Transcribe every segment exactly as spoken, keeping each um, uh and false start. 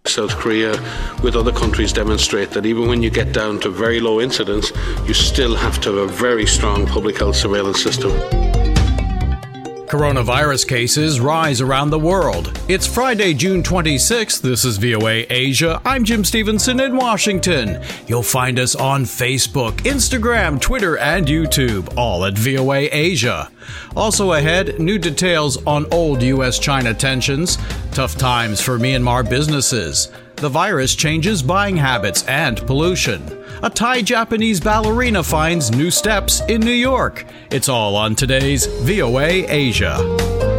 South Korea, with other countries, demonstrate that even when you get down to very low incidence, you still have to have a very strong public health surveillance system. Coronavirus cases rise around the world. It's Friday, June twenty-sixth. This is V O A Asia. I'm Jim Stevenson in Washington. You'll find us on Facebook, Instagram, Twitter, and YouTube, all at V O A Asia. Also ahead, new details on old U S China tensions, tough times for Myanmar businesses, the virus changes buying habits and pollution. A Thai-Japanese ballerina finds new steps in New York. It's all on today's V O A Asia.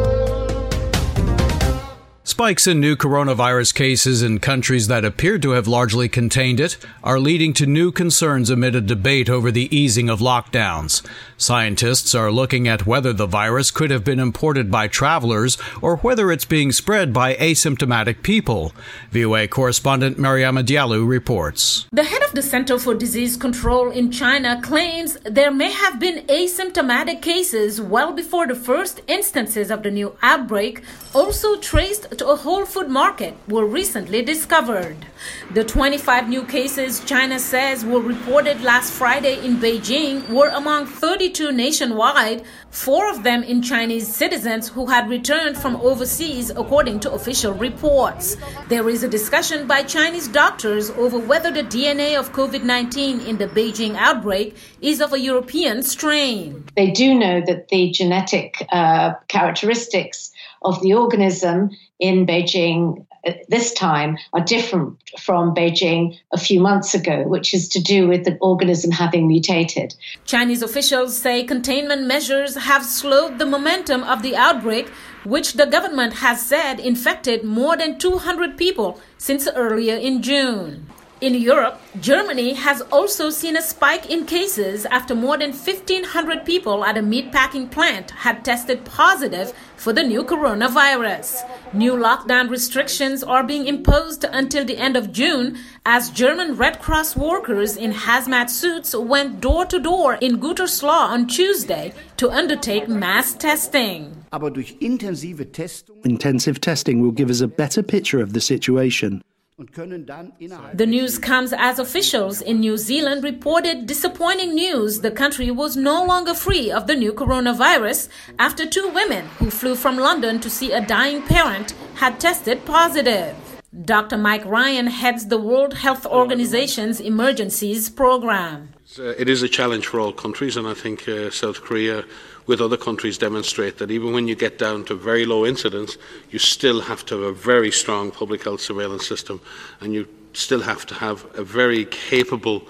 Spikes in new coronavirus cases in countries that appear to have largely contained it are leading to new concerns amid a debate over the easing of lockdowns. Scientists are looking at whether the virus could have been imported by travelers or whether it's being spread by asymptomatic people. V O A correspondent Mariama Diallo reports. The head of the Center for Disease Control in China claims there may have been asymptomatic cases well before the first instances of the new outbreak, also traced to a Whole Food market, were recently discovered. The twenty-five new cases China says were reported last Friday in Beijing were among thirty-two nationwide, four of them in Chinese citizens who had returned from overseas, according to official reports. There is a discussion by Chinese doctors over whether the D N A of COVID nineteen in the Beijing outbreak is of a European strain. They do know that the genetic uh, characteristics of the organism in Beijing this time are different from Beijing a few months ago, which is to do with the organism having mutated. Chinese officials say containment measures have slowed the momentum of the outbreak, which the government has said infected more than two hundred people since earlier in June. In Europe, Germany has also seen a spike in cases after more than fifteen hundred people at a meatpacking plant had tested positive for the new coronavirus. New lockdown restrictions are being imposed until the end of June as German Red Cross workers in hazmat suits went door to door in Gütersloh on Tuesday to undertake mass testing. Intensive testing will give us a better picture of the situation. The news comes as officials in New Zealand reported disappointing news the country was no longer free of the new coronavirus after two women who flew from London to see a dying parent had tested positive. Doctor Mike Ryan heads the World Health Organization's emergencies program. It is a challenge for all countries, and I think uh, South Korea, with other countries, demonstrate that even when you get down to very low incidence, you still have to have a very strong public health surveillance system, and you still have to have a very capable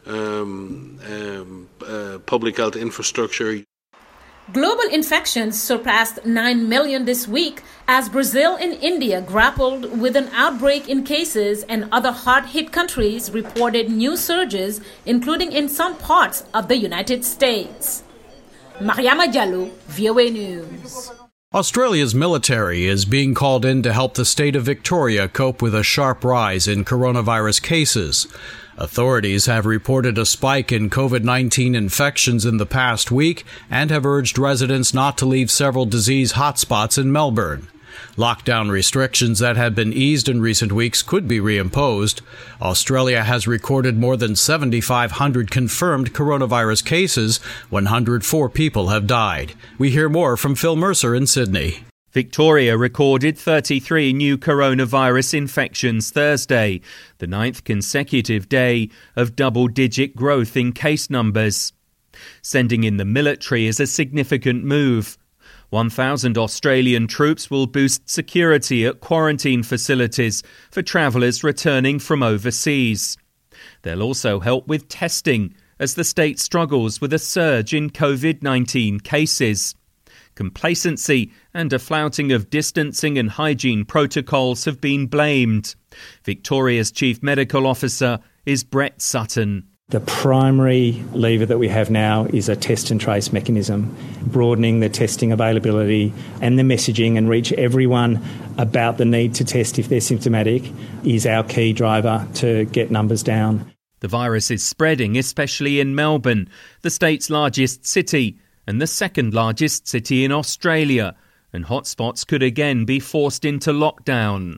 um, um, uh, public health infrastructure. Global infections surpassed nine million this week as Brazil and India grappled with an outbreak in cases, and other hard-hit countries reported new surges, including in some parts of the United States. Mariama Diallo, V O A News. Australia's military is being called in to help the state of Victoria cope with a sharp rise in coronavirus cases. Authorities have reported a spike in COVID nineteen infections in the past week and have urged residents not to leave several disease hotspots in Melbourne. Lockdown restrictions that had been eased in recent weeks could be reimposed. Australia has recorded more than seven thousand five hundred confirmed coronavirus cases. one hundred four people have died. We hear more from Phil Mercer in Sydney. Victoria recorded thirty-three new coronavirus infections Thursday, the ninth consecutive day of double-digit growth in case numbers. Sending in the military is a significant move. one thousand Australian troops will boost security at quarantine facilities for travellers returning from overseas. They'll also help with testing as the state struggles with a surge in COVID nineteen cases. Complacency and a flouting of distancing and hygiene protocols have been blamed. Victoria's Chief Medical Officer is Brett Sutton. The primary lever that we have now is a test and trace mechanism, broadening the testing availability and the messaging and reach everyone about the need to test if they're symptomatic is our key driver to get numbers down. The virus is spreading, especially in Melbourne, the state's largest city and the second largest city in Australia, and hotspots could again be forced into lockdown.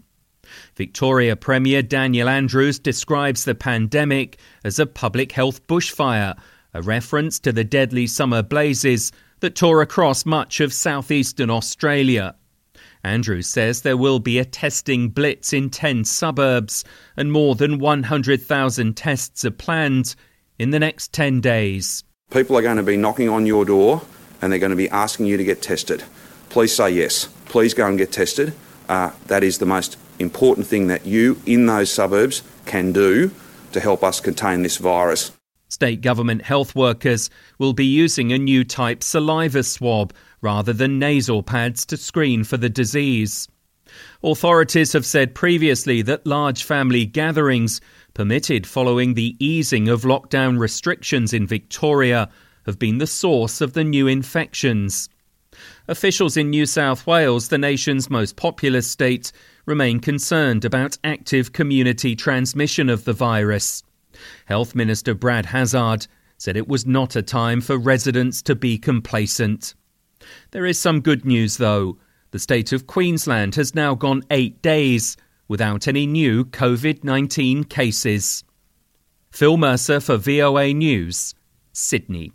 Victoria Premier Daniel Andrews describes the pandemic as a public health bushfire, a reference to the deadly summer blazes that tore across much of southeastern Australia. Andrews says there will be a testing blitz in ten suburbs and more than one hundred thousand tests are planned in the next ten days. People are going to be knocking on your door and they're going to be asking you to get tested. Please say yes. Please go and get tested. Uh, that is the most important thing that you in those suburbs can do to help us contain this virus. State government health workers will be using a new type saliva swab rather than nasal pads to screen for the disease. Authorities have said previously that large family gatherings permitted following the easing of lockdown restrictions in Victoria have been the source of the new infections. Officials in New South Wales, the nation's most populous state, remain concerned about active community transmission of the virus. Health Minister Brad Hazzard said it was not a time for residents to be complacent. There is some good news, though. The state of Queensland has now gone eight days without any new covid nineteen cases. Phil Mercer for V O A News, Sydney.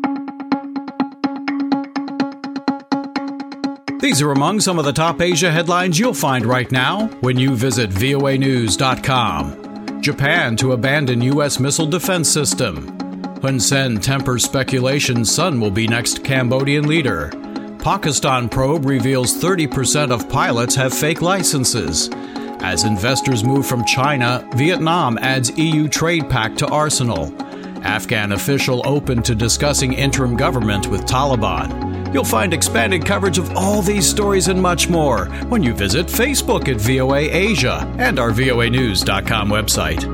These are among some of the top Asia headlines you'll find right now when you visit V O A news dot com. Japan to abandon U S missile defense system. Hun Sen tempers speculation son will be next Cambodian leader. Pakistan probe reveals thirty percent of pilots have fake licenses. As investors move from China, Vietnam adds E U trade pact to arsenal. Afghan official open to discussing interim government with Taliban. You'll find expanded coverage of all these stories and much more when you visit Facebook at V O A Asia and our V O A news dot com website.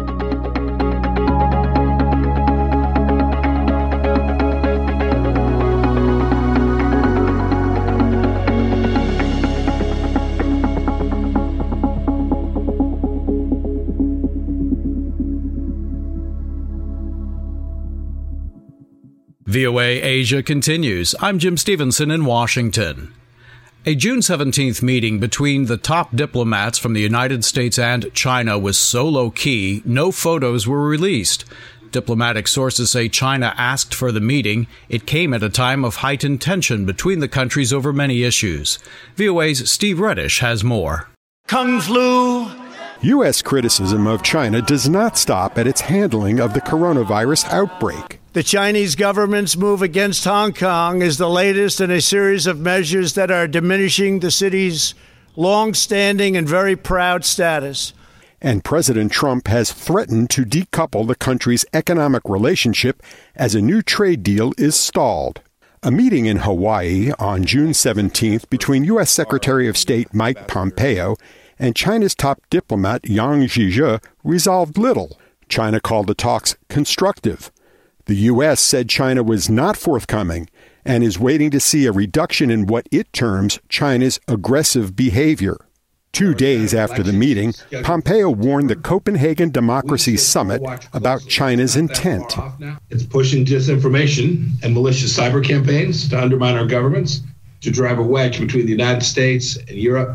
V O A Asia continues. I'm Jim Stevenson in Washington. A June seventeenth meeting between the top diplomats from the United States and China was so low-key, no photos were released. Diplomatic sources say China asked for the meeting. It came at a time of heightened tension between the countries over many issues. V O A's Steve Reddish has more. Kung flu. U S criticism of China does not stop at its handling of the coronavirus outbreak. The Chinese government's move against Hong Kong is the latest in a series of measures that are diminishing the city's long-standing and very proud status. And President Trump has threatened to decouple the country's economic relationship as a new trade deal is stalled. A meeting in Hawaii on June seventeenth between U S Secretary of State Mike Pompeo and China's top diplomat Yang Jiechi resolved little. China called the talks constructive. The U S said China was not forthcoming and is waiting to see a reduction in what it terms China's aggressive behavior. Two days after the meeting, Pompeo warned the Copenhagen Democracy Summit about China's intent. It's pushing disinformation and malicious cyber campaigns to undermine our governments, to drive a wedge between the United States and Europe,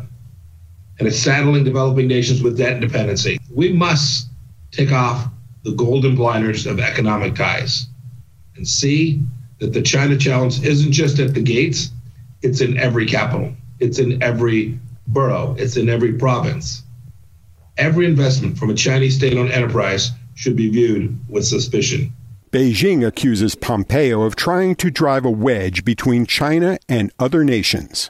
and it's saddling developing nations with debt and dependency. We must take off the golden blinders of economic ties and see that the China challenge isn't just at the gates, it's in every capital, it's in every borough, it's in every province. Every investment from a Chinese state-owned enterprise should be viewed with suspicion. Beijing accuses Pompeo of trying to drive a wedge between China and other nations.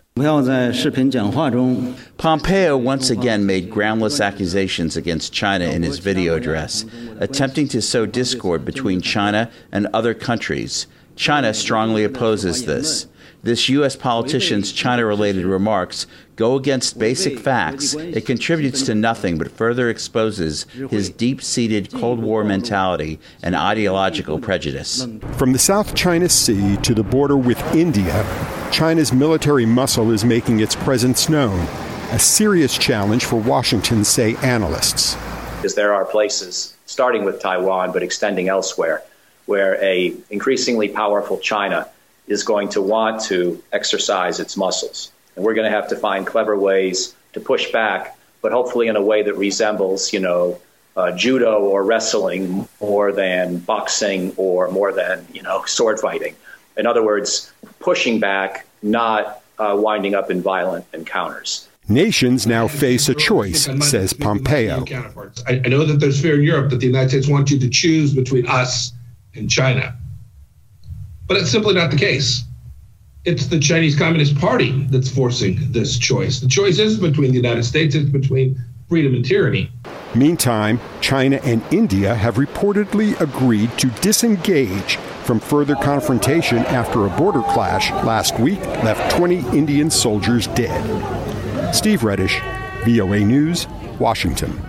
Pompeo once again made groundless accusations against China in his video address, attempting to sow discord between China and other countries. China strongly opposes this. This U S politician's China-related remarks go against basic facts. It contributes to nothing but further exposes his deep-seated Cold War mentality and ideological prejudice. From the South China Sea to the border with India, China's military muscle is making its presence known, a serious challenge for Washington, say analysts. Because there are places, starting with Taiwan but extending elsewhere, where a increasingly powerful China is going to want to exercise its muscles. And we're going to have to find clever ways to push back, but but hopefully in a way that resembles, you know, uh, judo or wrestling more than boxing or more than, you know, sword fighting. In other words, pushing back, not uh, winding up in violent encounters. Nations now face a choice, says Pompeo. I know that there's fear in Europe that the United States wants you to choose between us and China. But it's simply not the case. It's the Chinese Communist Party that's forcing this choice. The choice isn't between the United States, it's between freedom and tyranny. Meantime, China and India have reportedly agreed to disengage from further confrontation after a border clash last week left twenty Indian soldiers dead. Steve Reddish, V O A News, Washington.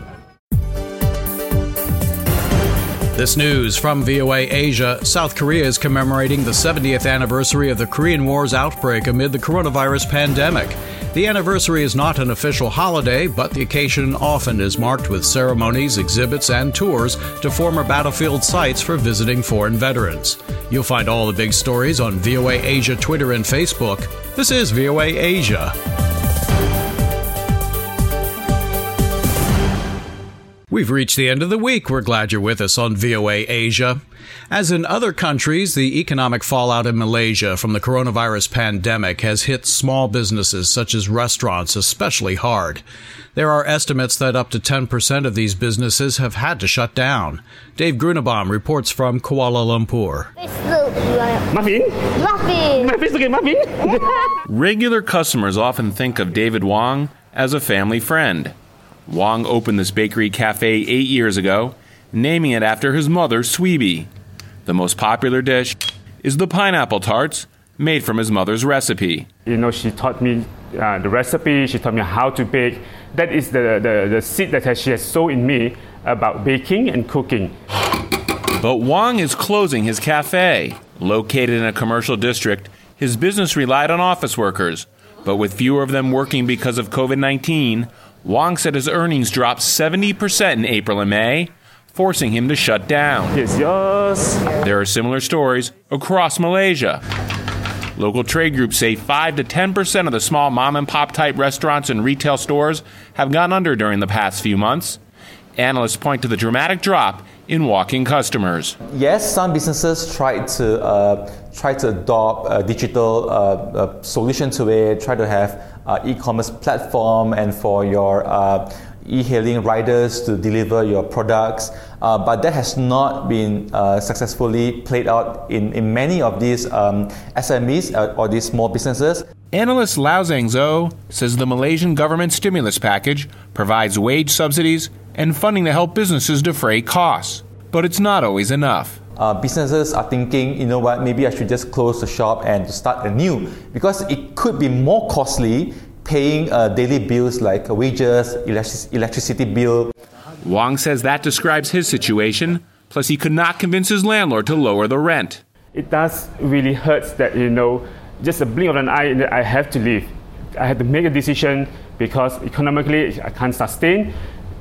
This news from V O A Asia. South Korea is commemorating the seventieth anniversary of the Korean War's outbreak amid the coronavirus pandemic. The anniversary is not an official holiday, but the occasion often is marked with ceremonies, exhibits, and tours to former battlefield sites for visiting foreign veterans. You'll find all the big stories on V O A Asia Twitter and Facebook. This is V O A Asia. We've reached the end of the week. We're glad you're with us on V O A Asia. As in other countries, the economic fallout in Malaysia from the coronavirus pandemic has hit small businesses such as restaurants especially hard. There are estimates that up to ten percent of these businesses have had to shut down. Dave Grunebaum reports from Kuala Lumpur. Muffin? Muffin! Muffin! Muffin! Regular customers often think of David Wong as a family friend. Wong opened this bakery cafe eight years ago, naming it after his mother, Sweeby. The most popular dish is the pineapple tarts, made from his mother's recipe. You know, she taught me uh, the recipe, she taught me how to bake. That is the, the, the seed that she has sown in me about baking and cooking. But Wong is closing his cafe. Located in a commercial district, his business relied on office workers. But with fewer of them working because of covid nineteen, Wong said his earnings dropped seventy percent in April and May, forcing him to shut down. Here's yours. There are similar stories across Malaysia. Local trade groups say five to ten percent of the small mom-and-pop type restaurants and retail stores have gone under during the past few months. Analysts point to the dramatic drop in walk-in customers. Yes, some businesses try to uh, try to adopt a digital uh, uh, solution to it, try to have uh, e-commerce platform and for your uh, e-hailing riders to deliver your products, uh, but that has not been uh, successfully played out in, in many of these um, S M Es uh, or these small businesses. Analyst Lau Zhang Zhou says the Malaysian government stimulus package provides wage subsidies and funding to help businesses defray costs, but it's not always enough. Uh, businesses are thinking, you know what, maybe I should just close the shop and start anew, because it could be more costly paying uh, daily bills like wages, electric- electricity bill. Wong says that describes his situation, plus he could not convince his landlord to lower the rent. It does really hurt that, you know, just a blink of an eye, I have to leave. I had to make a decision because economically I can't sustain,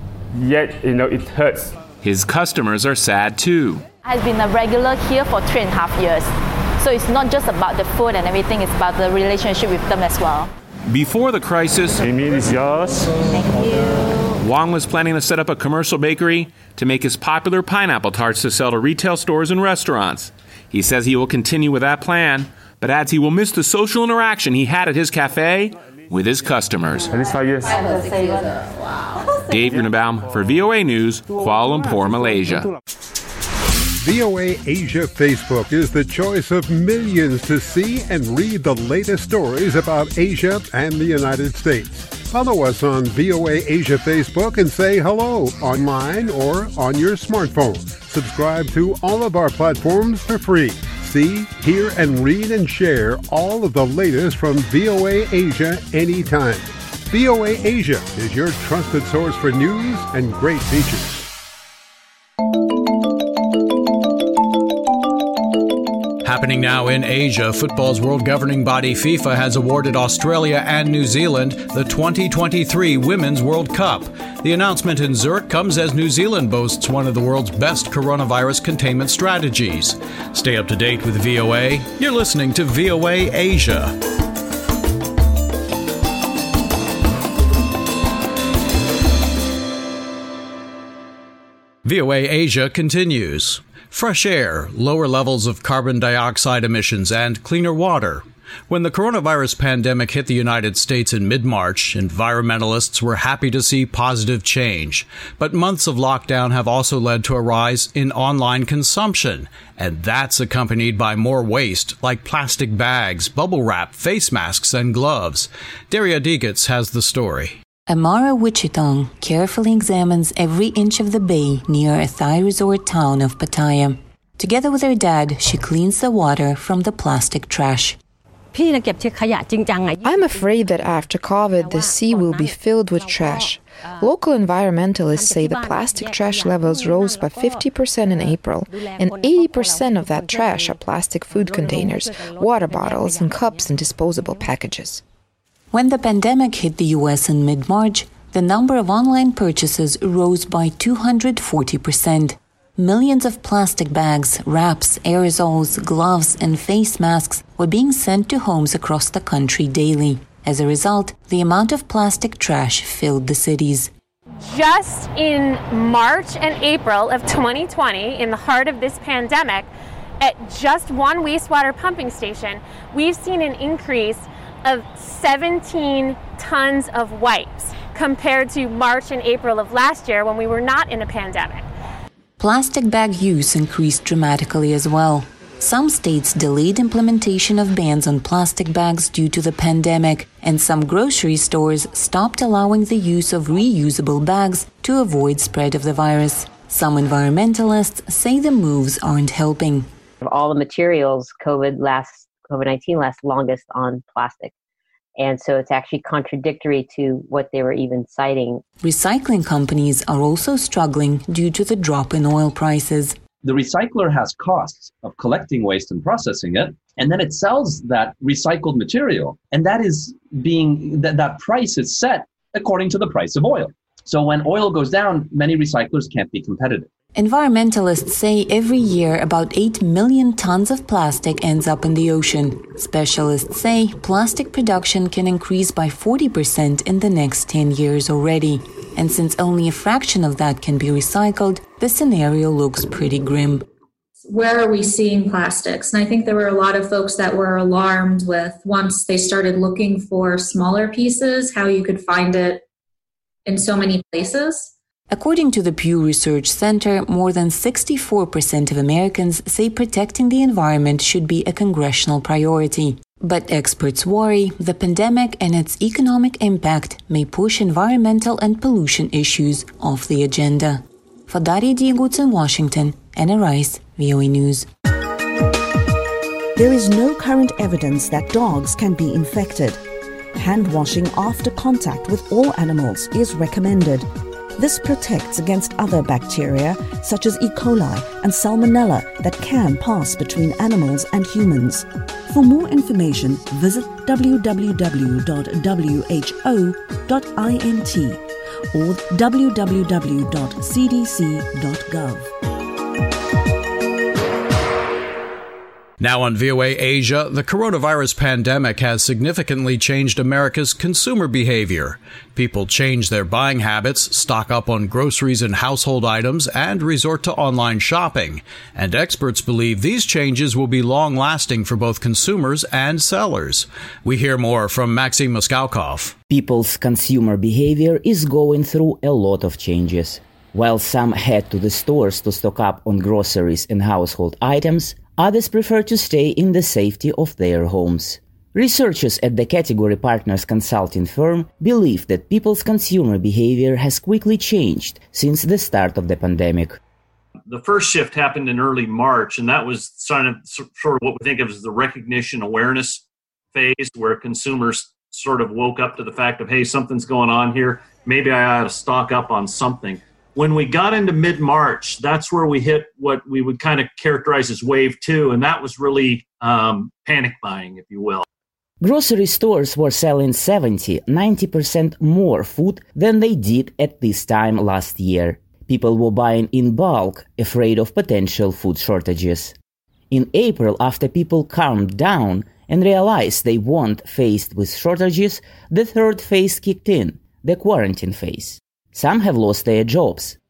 yet, you know, it hurts. His customers are sad too. I've been a regular here for three and a half years. So it's not just about the food and everything, it's about the relationship with them as well. Before the crisis, Amy, is yours. Thank you. Wong was planning to set up a commercial bakery to make his popular pineapple tarts to sell to retail stores and restaurants. He says he will continue with that plan, but adds he will miss the social interaction he had at his cafe with his customers. At least five years. Dave Grunebaum for V O A News, Kuala Lumpur, Malaysia. V O A Asia Facebook is the choice of millions to see and read the latest stories about Asia and the United States. Follow us on V O A Asia Facebook and say hello online or on your smartphone. Subscribe to all of our platforms for free. See, hear, and read and share all of the latest from V O A Asia anytime. V O A Asia is your trusted source for news and great features. Happening now in Asia, football's world governing body FIFA has awarded Australia and New Zealand the twenty twenty-three Women's World Cup. The announcement in Zurich comes as New Zealand boasts one of the world's best coronavirus containment strategies. Stay up to date with V O A. You're listening to V O A Asia. V O A Asia continues. Fresh air, lower levels of carbon dioxide emissions, and cleaner water. When the coronavirus pandemic hit the United States in mid-March, environmentalists were happy to see positive change. But months of lockdown have also led to a rise in online consumption, and that's accompanied by more waste, like plastic bags, bubble wrap, face masks, and gloves. Daria Digitz has the story. Amara Wichitong carefully examines every inch of the bay near a Thai resort town of Pattaya. Together with her dad, she cleans the water from the plastic trash. I'm afraid that after COVID, the sea will be filled with trash. Local environmentalists say the plastic trash levels rose by fifty percent in April, and eighty percent of that trash are plastic food containers, water bottles, and cups and disposable packages. When the pandemic hit the U S in mid-March, the number of online purchases rose by two hundred forty percent. Millions of plastic bags, wraps, aerosols, gloves, and face masks were being sent to homes across the country daily. As a result, the amount of plastic trash filled the cities. Just in March and April of twenty twenty, in the heart of this pandemic, at just one wastewater pumping station, we've seen an increase of seventeen tons of wipes compared to March and April of last year when we were not in a pandemic. Plastic bag use increased dramatically as well. Some states delayed implementation of bans on plastic bags due to the pandemic, and some grocery stores stopped allowing the use of reusable bags to avoid spread of the virus. Some environmentalists say the moves aren't helping. Of all the materials, COVID lasts, COVID nineteen lasts longest on plastic. And so it's actually contradictory to what they were even citing. Recycling companies are also struggling due to the drop in oil prices. The recycler has costs of collecting waste and processing it, and then it sells that recycled material. And that is being, that, that price is set according to the price of oil. So when oil goes down, many recyclers can't be competitive. Environmentalists say every year about eight million tons of plastic ends up in the ocean. Specialists say plastic production can increase by forty percent in the next ten years already. And since only a fraction of that can be recycled, the scenario looks pretty grim. Where are we seeing plastics? And I think there were a lot of folks that were alarmed with, once they started looking for smaller pieces, how you could find it in so many places. According to the Pew Research Center, more than sixty-four percent of Americans say protecting the environment should be a congressional priority. But experts worry the pandemic and its economic impact may push environmental and pollution issues off the agenda. For Daria Digitz in Washington, Anna Rice, V O A News. There is no current evidence that dogs can be infected. Hand washing after contact with all animals is recommended. This protects against other bacteria such as E. coli and Salmonella that can pass between animals and humans. For more information, visit w w w dot w h o dot int or w w w dot c d c dot gov. Now on V O A Asia, the coronavirus pandemic has significantly changed America's consumer behavior. People change their buying habits, stock up on groceries and household items, and resort to online shopping. And experts believe these changes will be long-lasting for both consumers and sellers. We hear more from Maxim Moskaukov. People's consumer behavior is going through a lot of changes. While some head to the stores to stock up on groceries and household items, others prefer to stay in the safety of their homes. Researchers at the Category Partners consulting firm believe that people's consumer behavior has quickly changed since the start of the pandemic. The first shift happened in early March, and that was sort of, sort of what we think of as the recognition awareness phase, where consumers sort of woke up to the fact of, hey, something's going on here. Maybe I ought to stock up on something. When we got into mid-March, that's where we hit what we would kind of characterize as wave two, and that was really um, panic buying, if you will. Grocery stores were selling seventy to ninety percent more food than they did at this time last year. People were buying in bulk, afraid of potential food shortages. In April, after people calmed down and realized they weren't faced with shortages, the third phase kicked in, the quarantine phase. Some have lost their jobs.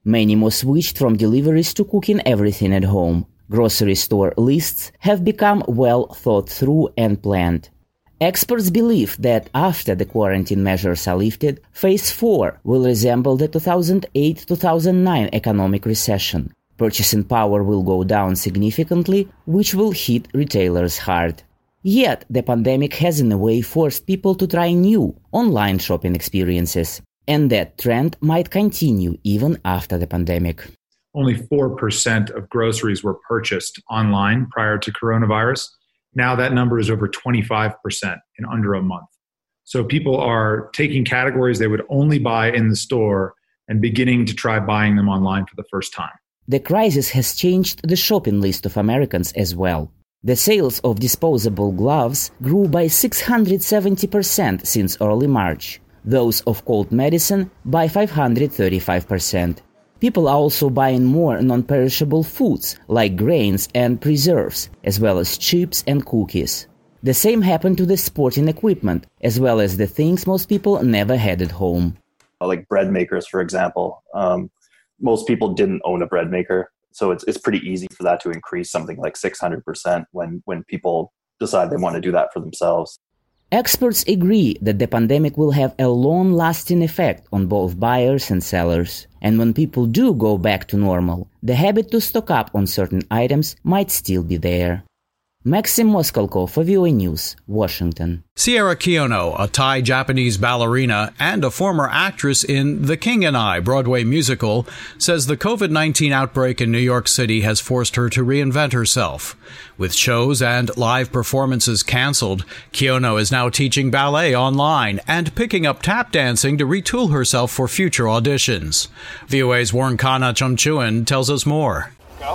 Many more switched from deliveries to cooking everything at home. Grocery store lists have become well thought through and planned. Experts believe that after the quarantine measures are lifted, phase four will resemble the two thousand eight to two thousand nine economic recession. Purchasing power will go down significantly, which will hit retailers hard. Yet, the pandemic has in a way forced people to try new online shopping experiences, and that trend might continue even after the pandemic. Only four percent of groceries were purchased online prior to coronavirus. Now that number is over twenty-five percent in under a month. So people are taking categories they would only buy in the store and beginning to try buying them online for the first time. The crisis has changed the shopping list of Americans as well. The sales of disposable gloves grew by six hundred seventy percent since early March, those of cold medicine by five hundred thirty-five percent. People are also buying more non-perishable foods like grains and preserves, as well as chips and cookies. The same happened to the sporting equipment, as well as the things most people never had at home. Like bread makers, for example. Um, most people didn't own a bread maker, so it's it's pretty easy for that to increase something like six hundred percent when, when people decide they want to do that for themselves. Experts agree that the pandemic will have a long-lasting effect on both buyers and sellers. And when people do go back to normal, the habit to stock up on certain items might still be there. Maxim Moskalko for V O A News, Washington. Sierra Kiyono, a Thai-Japanese ballerina and a former actress in The King and I Broadway musical, says the covid nineteen outbreak in New York City has forced her to reinvent herself. With shows and live performances canceled, Kiyono is now teaching ballet online and picking up tap dancing to retool herself for future auditions. V O A's Warren Kana Chomchuan tells us more.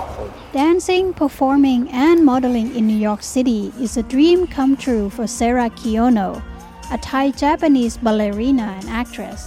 Dancing, performing, and modeling in New York City is a dream come true for Sarah Kiyono, a Thai-Japanese ballerina and actress.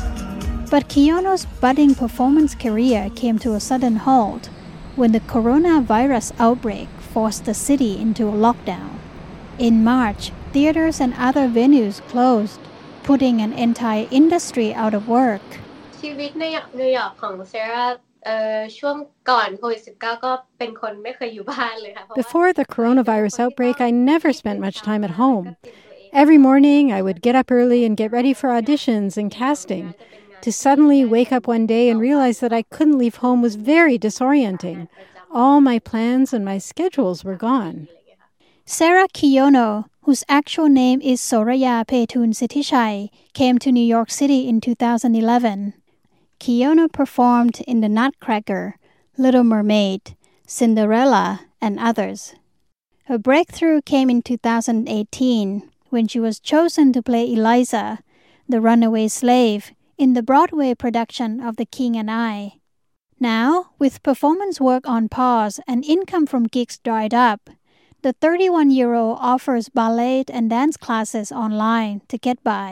But Kiyono's budding performance career came to a sudden halt when the coronavirus outbreak forced the city into a lockdown. In March, theaters and other venues closed, putting an entire industry out of work. ชีวิตในนิวยอร์กของเซราเอ่อช่วงก่อนโควิดสิบเก้าก็เป็นคนไม่เคยอยู่บ้านเลยค่ะ Before the coronavirus outbreak, I never spent much time at home. Every morning, I would get up early and get ready for auditions and casting. To suddenly wake up one day and realize that I couldn't leave home was very disorienting. All my plans and my schedules were gone. Sarah Kiyono, whose actual name is Soraya Petun Sitishai, came to New York City in two thousand eleven. Kiyono performed in The Nutcracker, Little Mermaid, Cinderella, and others. Her breakthrough came in two thousand eighteen when she was chosen to play Eliza, the runaway slave, in the Broadway production of The King and I. Now, with performance work on pause and income from gigs dried up, the thirty-one-year-old offers ballet and dance classes online to get by.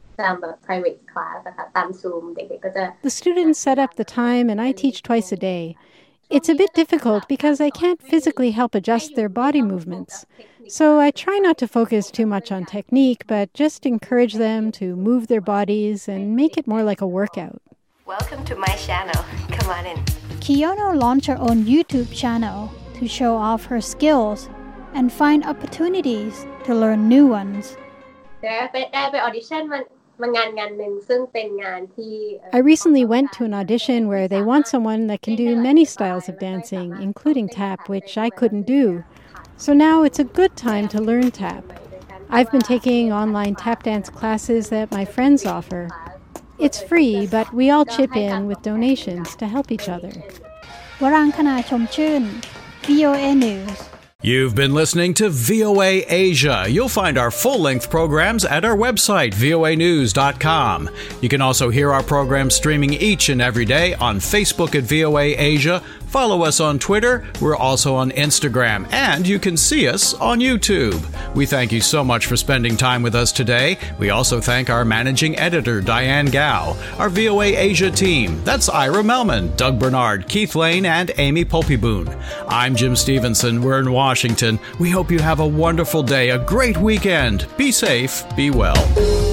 The students set up the time and I teach twice a day. It's a bit difficult because I can't physically help adjust their body movements. So I try not to focus too much on technique, but just encourage them to move their bodies and make it more like a workout. Welcome to my channel. Come on in. Kiyono launched her own YouTube channel to show off her skills and find opportunities to learn new ones. I recently went to an audition where they want someone that can do many styles of dancing, including tap, which I couldn't do. So now it's a good time to learn tap. I've been taking online tap dance classes that my friends offer. It's free, but we all chip in with donations to help each other. Warankana Chomchun, V O A News. You've been listening to V O A Asia. You'll find our full-length programs at our website, V O A news dot com. You can also hear our programs streaming each and every day on Facebook at V O A Asia. Follow us on Twitter. We're also on Instagram. And you can see us on YouTube. We thank you so much for spending time with us today. We also thank our managing editor, Diane Gao, our V O A Asia team. That's Ira Melman, Doug Bernard, Keith Lane, and Amy Polpiboon. I'm Jim Stevenson. We're in Washington. We hope you have a wonderful day, a great weekend. Be safe, be well.